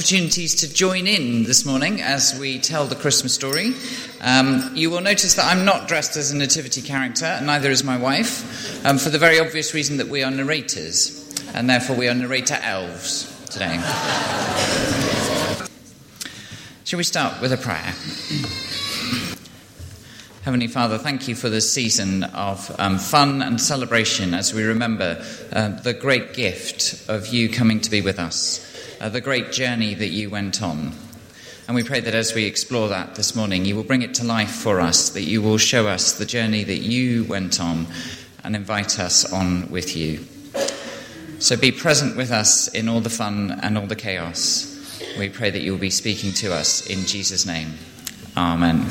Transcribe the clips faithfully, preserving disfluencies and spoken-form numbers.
opportunities to join in this morning as we tell the Christmas story. Um, you will notice that I'm not dressed as a nativity character, and neither is my wife, um, for the very obvious reason that we are narrators, and therefore we are narrator elves today. Shall we start with a prayer? Heavenly Father, thank you for this season of um, fun and celebration as we remember uh, the great gift of you coming to be with us, uh, the great journey that you went on. And we pray that as we explore that this morning, you will bring it to life for us, that you will show us the journey that you went on and invite us on with you. So be present with us in all the fun and all the chaos. We pray that you will be speaking to us in Jesus' name. Amen.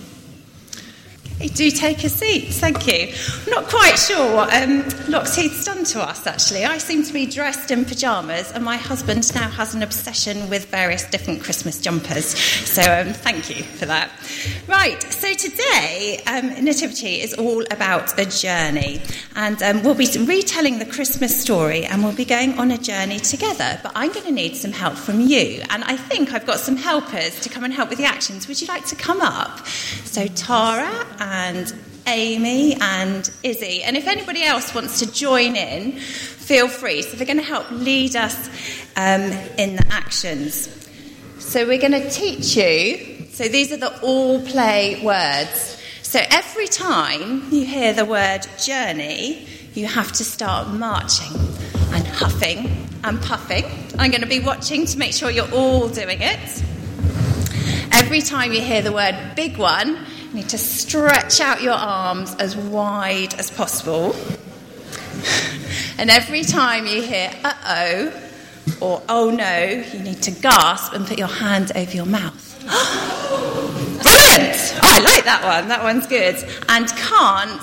Do take a seat, thank you. I'm not quite sure what um, Lockheed's done to us, actually. I seem to be dressed in pyjamas, and my husband now has an obsession with various different Christmas jumpers. So um, thank you for that. Right, so today, um, Nativity is all about a journey. And um, we'll be retelling the Christmas story, and we'll be going on a journey together. But I'm going to need some help from you. And I think I've got some helpers to come and help with the actions. Would you like to come up? So Tara and Amy and Izzy. And if anybody else wants to join in, feel free. So they're going to help lead us um, in the actions. So we're going to teach you. So these are the all play words. So every time you hear the word journey, you have to start marching and huffing and puffing. I'm going to be watching to make sure you're all doing it. Every time you hear the word big one, you need to stretch out your arms as wide as possible. And every time you hear uh-oh or oh no, you need to gasp and put your hand over your mouth. Brilliant! Oh, I like that one. That one's good. And can't.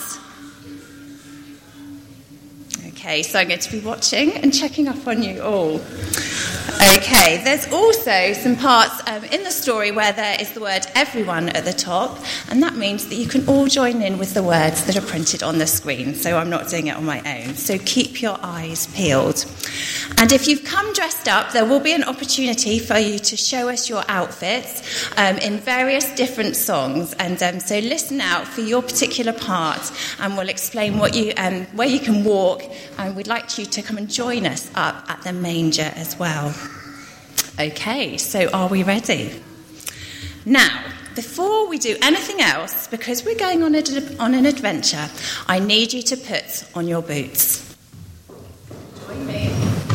Okay, so I'm going to be watching and checking up on you all. Okay, there's also some parts um, in the story where there is the word everyone at the top, and that means that you can all join in with the words that are printed on the screen, so I'm not doing it on my own. So keep your eyes peeled. And if you've come dressed up, there will be an opportunity for you to show us your outfits um, in various different songs, and um, so listen out for your particular part, and we'll explain what you um, where you can walk, and we'd like you to come and join us up at the manger as well. Okay, so are we ready? Now, before we do anything else, because we're going on, a, on an adventure, I need you to put on your boots. Join me.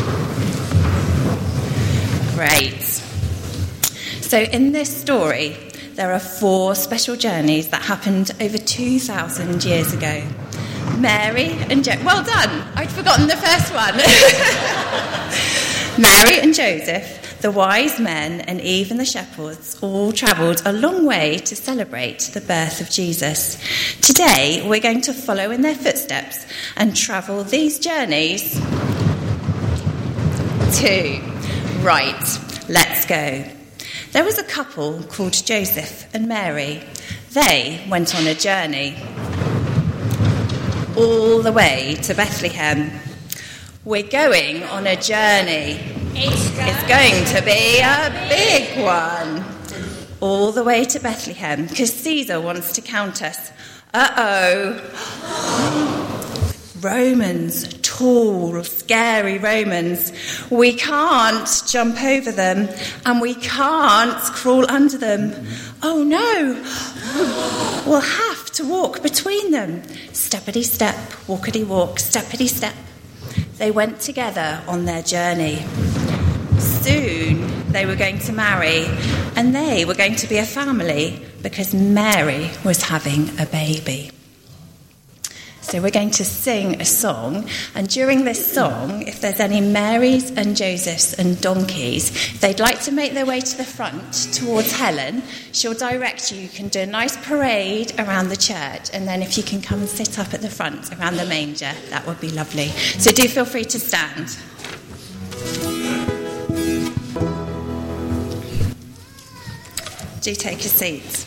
Great. So in this story, there are four special journeys that happened over two thousand years ago. Mary and Joseph. Well done. I'd forgotten the first one. Mary and Joseph, the wise men, and even the shepherds all travelled a long way to celebrate the birth of Jesus. Today, we're going to follow in their footsteps and travel these journeys to... Right, let's go. There was a couple called Joseph and Mary. They went on a journey all the way to Bethlehem. We're going on a journey. It's going, it's going to be a big one. All the way to Bethlehem, because Caesar wants to count us. Uh-oh. Romans, tall, scary Romans. We can't jump over them, and we can't crawl under them. Oh no, we'll have to walk between them. Steppity step, walkity walk, steppity step. They went together on their journey. Soon they were going to marry, and they were going to be a family because Mary was having a baby. So we're going to sing a song, and during this song, if there's any Marys and Josephs and donkeys, if they'd like to make their way to the front towards Helen, she'll direct you. You can do a nice parade around the church, and then if you can come and sit up at the front around the manger, that would be lovely. So do feel free to stand. Do take a seat.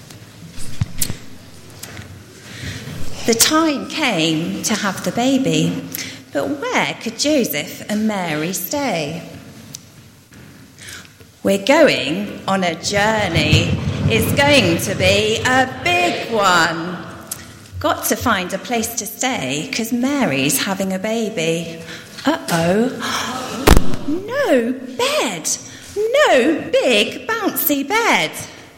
The time came to have the baby, but where could Joseph and Mary stay? We're going on a journey. It's going to be a big one. Got to find a place to stay because Mary's having a baby. Uh-oh. No bed. No big bouncy bed.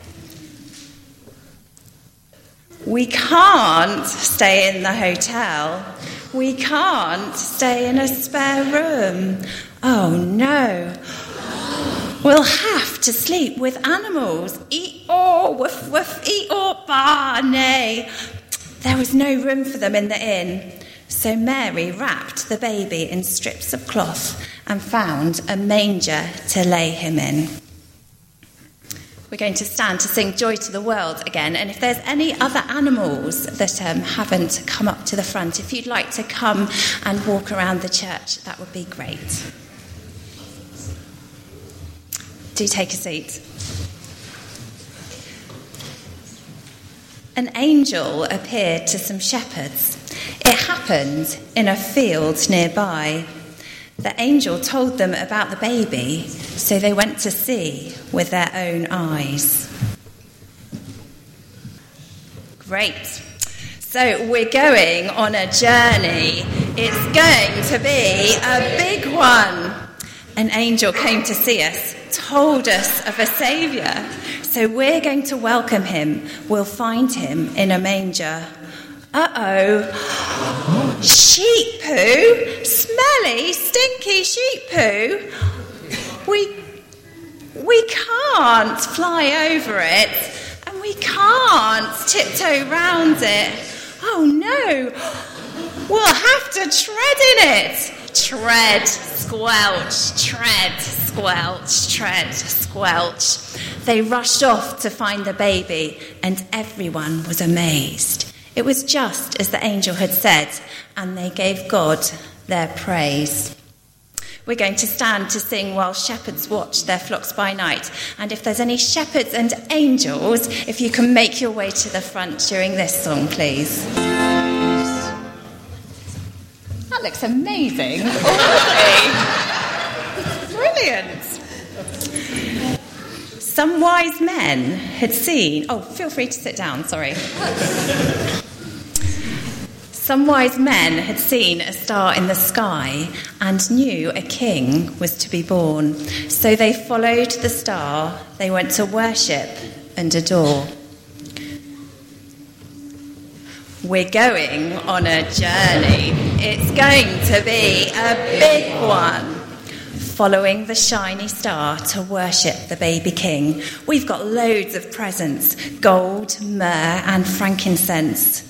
We can't stay in the hotel. We can't stay in a spare room. Oh no. We'll have to sleep with animals. Eeyore, woof woof, eeyore, barney. There was no room for them in the inn. So Mary wrapped the baby in strips of cloth and found a manger to lay him in. We're going to stand to sing Joy to the World again. And if there's any other animals that um, haven't come up to the front, if you'd like to come and walk around the church, that would be great. Do take a seat. An angel appeared to some shepherds. It happened in a field nearby. The angel told them about the baby, so they went to see with their own eyes. Great. So we're going on a journey. It's going to be a big one. An angel came to see us, told us of a saviour. So we're going to welcome him. We'll find him in a manger. Uh-oh. Sheep poo? Smelly, stinky sheep poo? We, we can't fly over it, and we can't tiptoe round it. Oh no, we'll have to tread in it. Tread, squelch, tread, squelch, tread, squelch. They rushed off to find the baby, and everyone was amazed. It was just as the angel had said, and they gave God their praise. We're going to stand to sing while shepherds watch their flocks by night. And if there's any shepherds and angels, if you can make your way to the front during this song, please. That looks amazing. Brilliant. Some wise men had seen... Oh, feel free to sit down, sorry. Some wise men had seen a star in the sky and knew a king was to be born. So they followed the star. They went to worship and adore. We're going on a journey. It's going to be a big one. Following the shiny star to worship the baby king. We've got loads of presents, gold, myrrh and frankincense.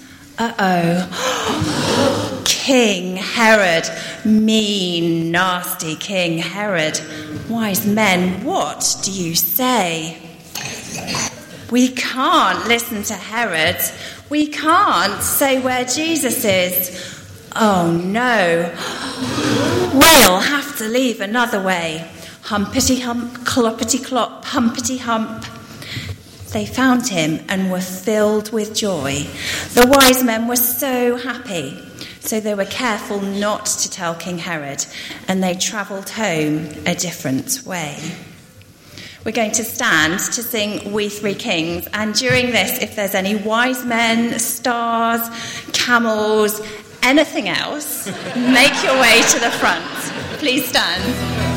Uh-oh. King Herod, mean, nasty King Herod. Wise men, what do you say? We can't listen to Herod. We can't say where Jesus is. Oh no, we'll have to leave another way. Humpity hump, cloppity clop, humpity hump. They found him and were filled with joy. The wise men were so happy, so they were careful not to tell King Herod, and they travelled home a different way. We're going to stand to sing We Three Kings, and during this, if there's any wise men, stars, camels, anything else, make your way to the front. Please stand.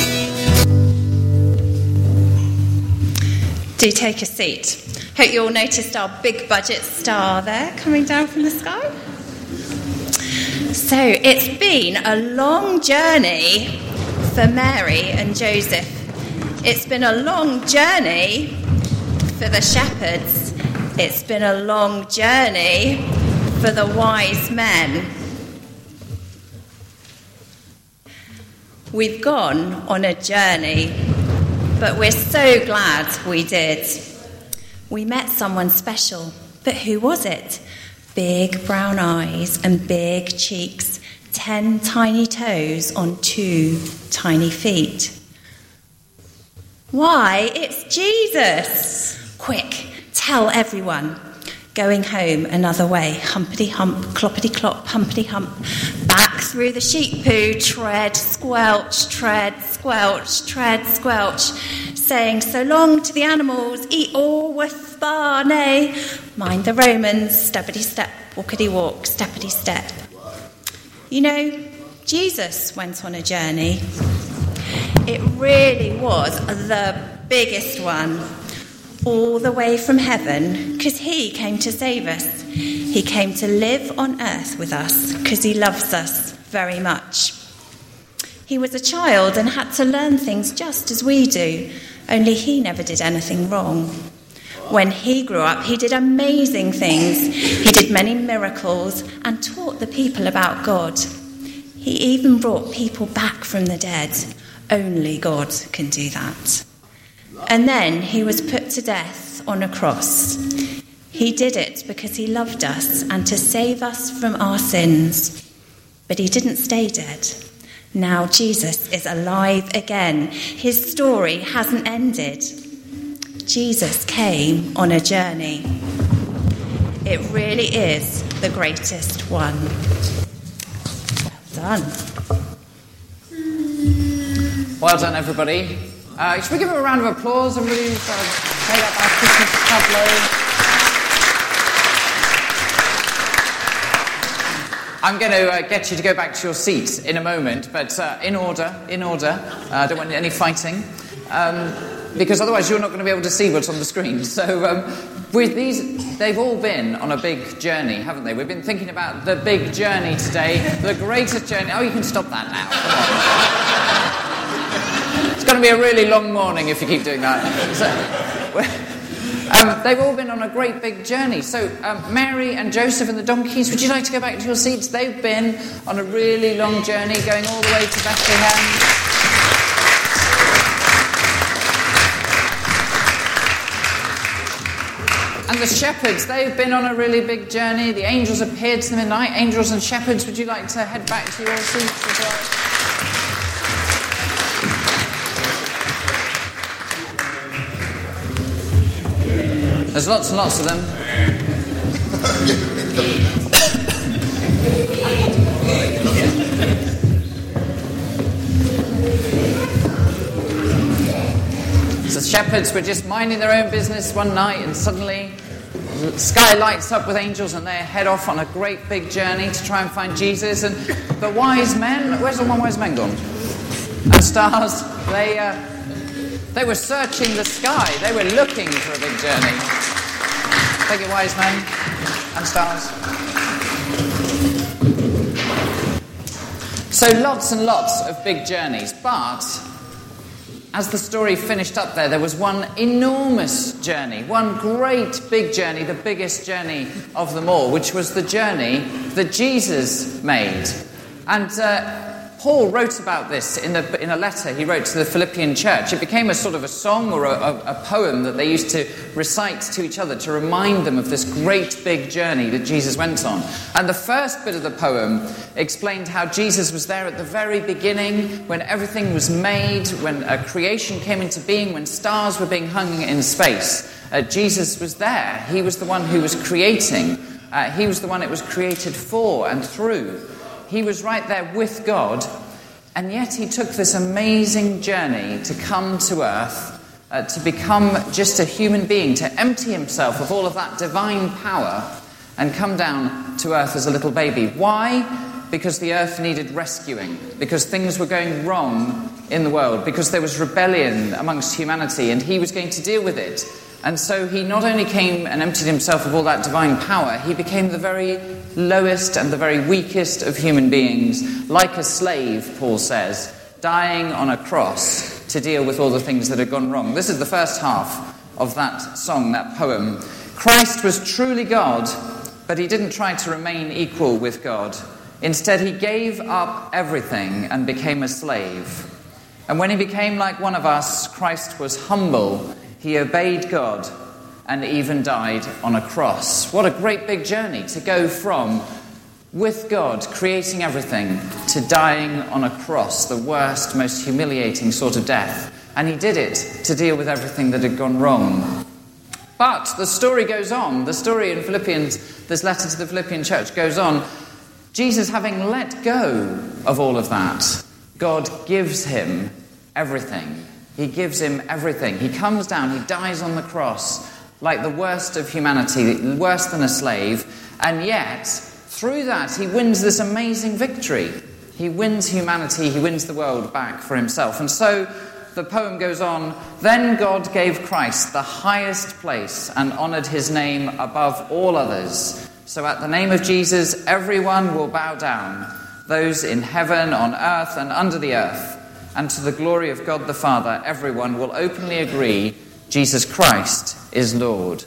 Do take a seat. Hope you all noticed our big budget star there coming down from the sky. So it's been a long journey for Mary and Joseph. It's been a long journey for the shepherds. It's been a long journey for the wise men. We've gone on a journey, but we're so glad we did. We met someone special, but who was it? Big brown eyes and big cheeks, ten tiny toes on two tiny feet. Why, it's Jesus! Quick, tell everyone. Going home another way. Humpity hump, cloppity clop, humpity hump. Back through the sheep poo, tread, squelch, tread, squelch, tread, squelch. saying, so long to the animals, eat all with bar, nay, mind the Romans, steppity step, walkity walk, steppity step. You know, Jesus went on a journey. It really was the biggest one, all the way from heaven, because he came to save us. He came to live on earth with us because he loves us very much. He was a child and had to learn things just as we do, only he never did anything wrong. When he grew up, he did amazing things. He did many miracles and taught the people about God. He even brought people back from the dead. Only God can do that. And then he was put to death on a cross. He did it because he loved us and to save us from our sins. But he didn't stay dead. Now Jesus is alive again. His story hasn't ended. Jesus came on a journey. It really is the greatest one. Well done. Well done, everybody. Uh, should we give him a round of applause and really sort of made up our Christmas tableau? I'm going to uh, get you to go back to your seats in a moment, but uh, in order, in order. I uh, don't want any fighting, um, because otherwise you're not going to be able to see what's on the screen. So um, with these, they've all been on a big journey, haven't they? We've been thinking about the big journey today, the greatest journey. Oh, you can stop that now. Come on. It's going to be a really long morning if you keep doing that. So, Um, they've all been on a great big journey. So um, Mary and Joseph and the donkeys, would you like to go back to your seats? They've been on a really long journey, going all the way to Bethlehem. And the shepherds, they've been on a really big journey. The angels appeared to them in the night. Angels and shepherds, would you like to head back to your seats as well? There's lots and lots of them. So the shepherds were just minding their own business one night, and suddenly the sky lights up with angels and they head off on a great big journey to try and find Jesus. And the wise men, where's the one wise men gone? And stars, they... Uh, They were searching the sky. They were looking for a big journey. Thank you, wise men and stars. So lots and lots of big journeys. But as the story finished up there, there was one enormous journey, one great big journey, the biggest journey of them all, which was the journey that Jesus made. And uh, Paul wrote about this in, the, in a letter he wrote to the Philippian church. It became a sort of a song or a, a, a poem that they used to recite to each other to remind them of this great big journey that Jesus went on. And the first bit of the poem explained how Jesus was there at the very beginning, when everything was made, when uh, creation came into being, when stars were being hung in space. Uh, Jesus was there. He was the one who was creating. Uh, he was the one it was created for and through. He was right there with God, and yet he took this amazing journey to come to earth, uh, to become just a human being, to empty himself of all of that divine power and come down to earth as a little baby. Why? Because the earth needed rescuing, because things were going wrong in the world, because there was rebellion amongst humanity, and he was going to deal with it. And so he not only came and emptied himself of all that divine power, he became the very lowest and the very weakest of human beings, like a slave, Paul says, dying on a cross to deal with all the things that had gone wrong. This is the first half of that song, that poem. Christ was truly God, but he didn't try to remain equal with God. Instead, he gave up everything and became a slave. And when he became like one of us, Christ was humble. He obeyed God and even died on a cross. What a great big journey to go from with God creating everything to dying on a cross, the worst, most humiliating sort of death. And he did it to deal with everything that had gone wrong. But the story goes on. The story in Philippians, this letter to the Philippian church goes on. Jesus, having let go of all of that, God gives him everything. He gives him everything. He comes down, he dies on the cross like the worst of humanity, worse than a slave, and yet, through that, he wins this amazing victory. He wins humanity, he wins the world back for himself. And so the poem goes on, then God gave Christ the highest place and honoured his name above all others. So at the name of Jesus, everyone will bow down, those in heaven, on earth, and under the earth. And to the glory of God the Father, everyone will openly agree Jesus Christ is Lord.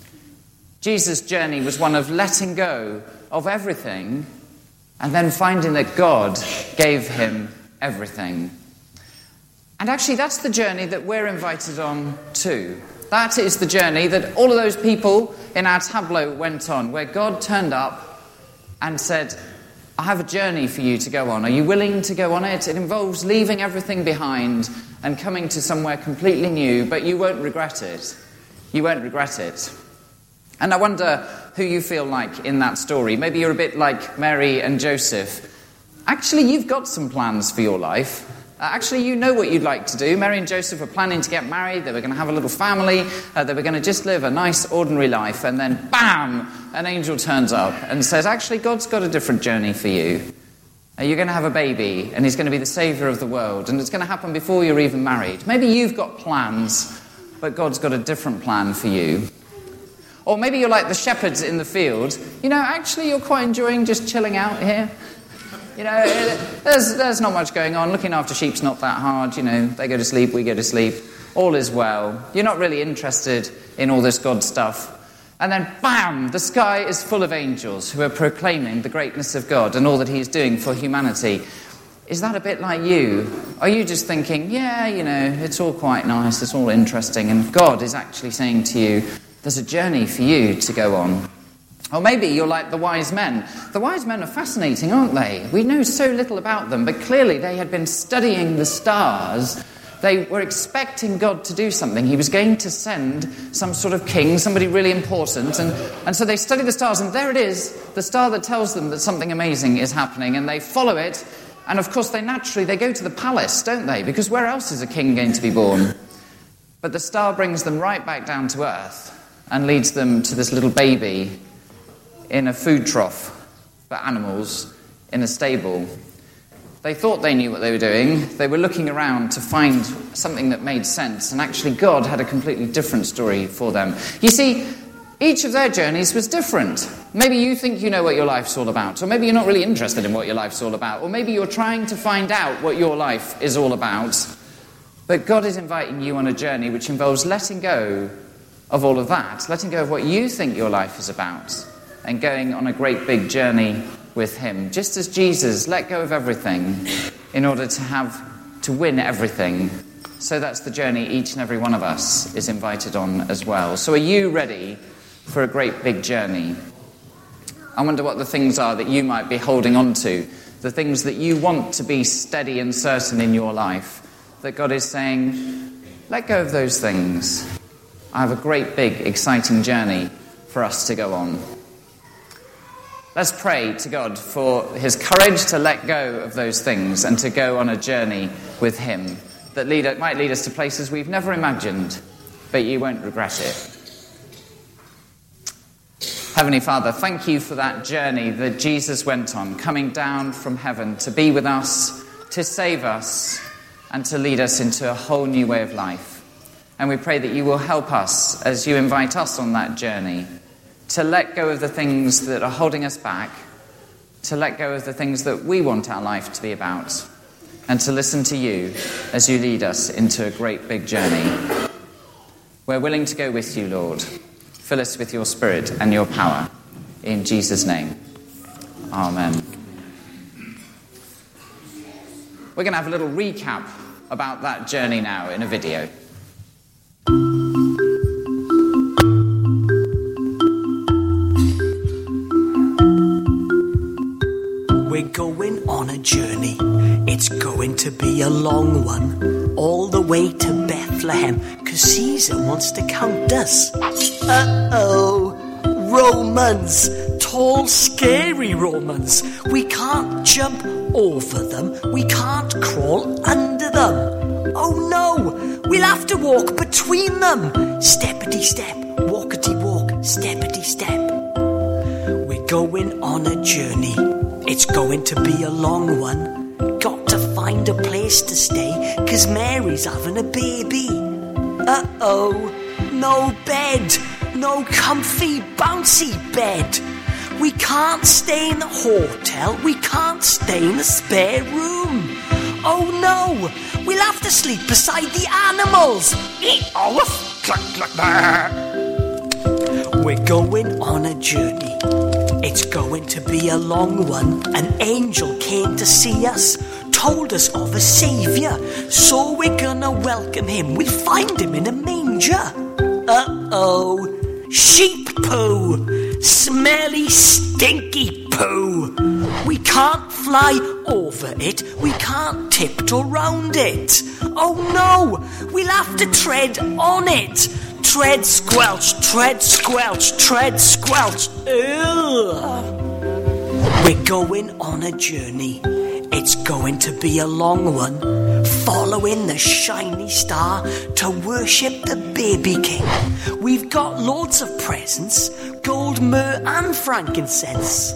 Jesus' journey was one of letting go of everything and then finding that God gave him everything. And actually, that's the journey that we're invited on too. That is the journey that all of those people in our tableau went on, where God turned up and said, I have a journey for you to go on. Are you willing to go on it? It involves leaving everything behind and coming to somewhere completely new, but you won't regret it. You won't regret it. And I wonder who you feel like in that story. Maybe you're a bit like Mary and Joseph. Actually, you've got some plans for your life. Uh, actually, you know what you'd like to do. Mary and Joseph were planning to get married. They were going to have a little family. Uh, they were going to just live a nice, ordinary life. And then, bam, an angel turns up and says, actually, God's got a different journey for you. Uh, you're going to have a baby, and he's going to be the saviour of the world. And it's going to happen before you're even married. Maybe you've got plans, but God's got a different plan for you. Or maybe you're like the shepherds in the field. You know, actually, you're quite enjoying just chilling out here. You know, there's there's not much going on. Looking after sheep's not that hard. You know, they go to sleep, we go to sleep. All is well. You're not really interested in all this God stuff. And then, bam, the sky is full of angels who are proclaiming the greatness of God and all that he's doing for humanity. Is that a bit like you? Are you just thinking, yeah, you know, it's all quite nice, it's all interesting, and God is actually saying to you, there's a journey for you to go on? Or maybe you're like the wise men. The wise men are fascinating, aren't they? We know so little about them, but clearly they had been studying the stars. They were expecting God to do something. He was going to send some sort of king, somebody really important. And, and so they study the stars, and there it is, the star that tells them that something amazing is happening, and they follow it. And of course, they naturally, they go to the palace, don't they? Because where else is a king going to be born? But the star brings them right back down to earth and leads them to this little baby in a food trough for animals in a stable. They thought they knew what they were doing. They were looking around to find something that made sense, and actually God had a completely different story for them. You see, each of their journeys was different. Maybe you think you know what your life's all about, or maybe you're not really interested in what your life's all about, or maybe you're trying to find out what your life is all about. But God is inviting you on a journey which involves letting go of all of that, letting go of what you think your life is about, and going on a great big journey with him. Just as Jesus let go of everything in order to have to win everything, so that's the journey each and every one of us is invited on as well. So are you ready for a great big journey? I wonder what the things are that you might be holding on to, the things that you want to be steady and certain in your life, that God is saying, let go of those things. I have a great big exciting journey for us to go on. Let's pray to God for his courage to let go of those things and to go on a journey with him that lead, might lead us to places we've never imagined, but you won't regret it. Heavenly Father, thank you for that journey that Jesus went on, coming down from heaven to be with us, to save us, and to lead us into a whole new way of life. And we pray that you will help us as you invite us on that journey, to let go of the things that are holding us back, to let go of the things that we want our life to be about, and to listen to you as you lead us into a great big journey. We're willing to go with you, Lord. Fill us with your Spirit and your power. In Jesus' name. Amen. We're going to have a little recap about that journey now in a video. We're going on a journey. It's going to be a long one. All the way to Bethlehem, because Caesar wants to count us. Uh-oh. Romans. Tall, scary Romans. We can't jump over them. We can't crawl under them. Oh no, we'll have to walk between them. Steppity step, walkety walk, steppity step. We're going on a journey. It's going to be a long one. Got to find a place to stay, 'cause Mary's having a baby. Uh-oh, no bed, no comfy, bouncy bed. We can't stay in the hotel, we can't stay in the spare room. Oh no, we'll have to sleep beside the animals. We're going on a journey. It's going to be a long one. An angel came to see us, told us of a saviour, so we're gonna welcome him. We'll find him in a manger. Uh-oh, sheep poo, smelly, stinky poo. We can't fly over it, we can't tiptoe round it. Oh no, we'll have to tread on it. Tread, squelch, tread, squelch, tread, squelch. Ugh. We're going on a journey. It's going to be a long one, following the shiny star to worship the baby king. We've got loads of presents, gold, myrrh and frankincense.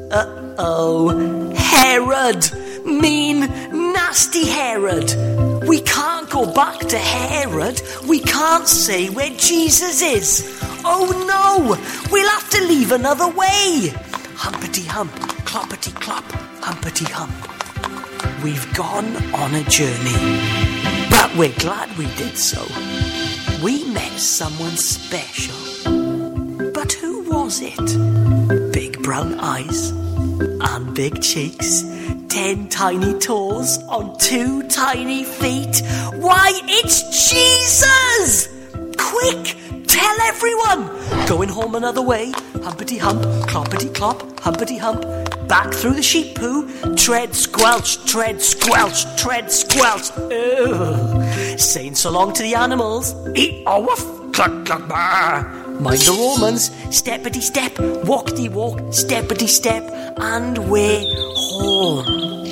Uh-oh, Herod, mean, nasty Herod. We can't go back to Herod. We can't say where Jesus is. Oh no, we'll have to leave another way. Humpety hump, cloppety clop, humpety hump. We've gone on a journey, but we're glad we did so. We met someone special. But who was it? Big brown eyes and big cheeks, ten tiny toes on two tiny feet. Why, it's Jesus! Quick, tell everyone! Going home another way, humpety hump, cloppety clop, humpety hump. Back through the sheep poo, tread, squelch, tread, squelch, tread, squelch. Ugh. Saying so long to the animals. Eat a woof, cluck, cluck, bah. Mind the Romans, steppity step, walkety walk, steppity step, and we're home.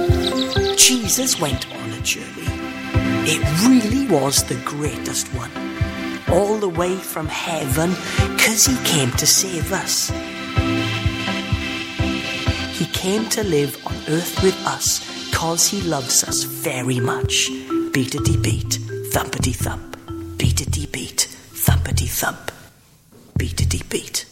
Jesus went on a journey. It really was the greatest one. All the way from heaven, 'cause he came to save us. He came to live on earth with us, 'cause he loves us very much. Beatity beat, thumpity thump. Beatity beat, thumpity thump. Beatity beat.